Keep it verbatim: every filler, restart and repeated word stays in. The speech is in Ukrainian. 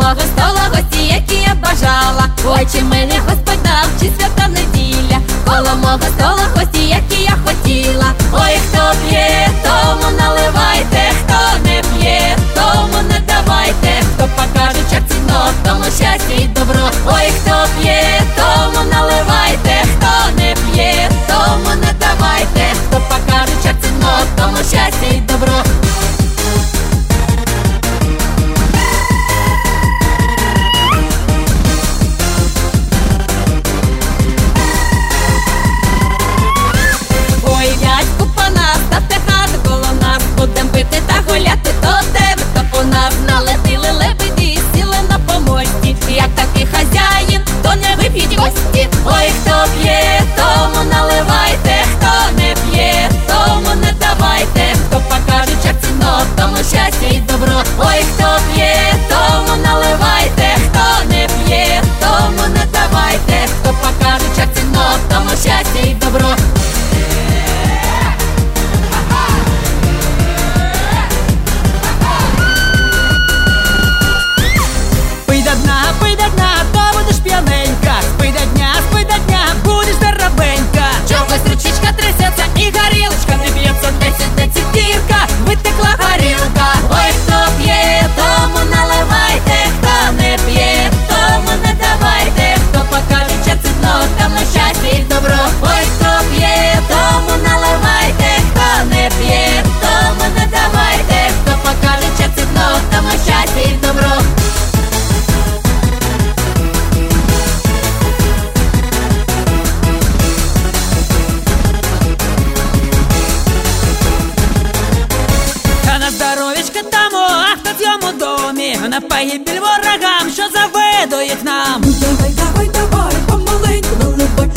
мого стола гості, які я бажала. Ой, чи мене Господь дав, чи свята неділя. Коло мого стола гості, які я хотіла. Ой, хто п'є, тому наливайте, хто не п'є, тому не давайте. Хто покаже чарціно, тому щастя і добро. Ой, хто п'є, тому наливайте, хто не п'є, тому не давайте. Хто покаже чарціно, тому щастя і добро. Будем пити та гуляти, то тебе, то по нас налетіли лебеді, сіли на помості. Як такий хазяїн, то не вип'ють гості. Ой, хто п'є, тому наливайте, хто не п'є, тому не давайте. Хто покаже чарціно, тому щастя і добро. Ой, хто п'є, тому наливайте, хто не п'є, тому не давайте. Хто покаже чарціно, тому щастя і добро. Витекла горілка. Ой, хто п'є, тому наливайте, хто не п'є, тому не давайте. Хто покаже чарціно, тому щастя і добро. Ой, хто п'є, тому наливайте, хто не п'є, тому не давайте. Хто покаже чарціно, тому щастя і добро. Здоровечка тому, а хто в цьому домі, на погибель ворогам, що завидують нам. Давай, давай, давай, помаленьку наливай,